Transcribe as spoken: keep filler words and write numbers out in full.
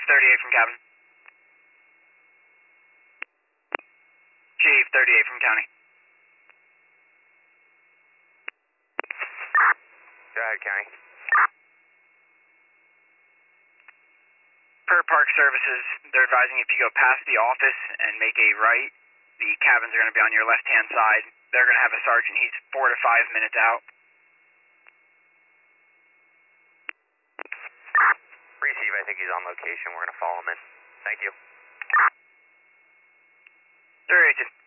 Chief, thirty-eight from cabin. Chief, thirty-eight from county. Go ahead, county. Per Park Services, they're advising if you go past the office and make a right, the cabins are going to be on your left-hand side. They're going to have a sergeant. He's four to five minutes out. Receive, I think he's on location. We're going to follow him in. Thank you. thirty-eight.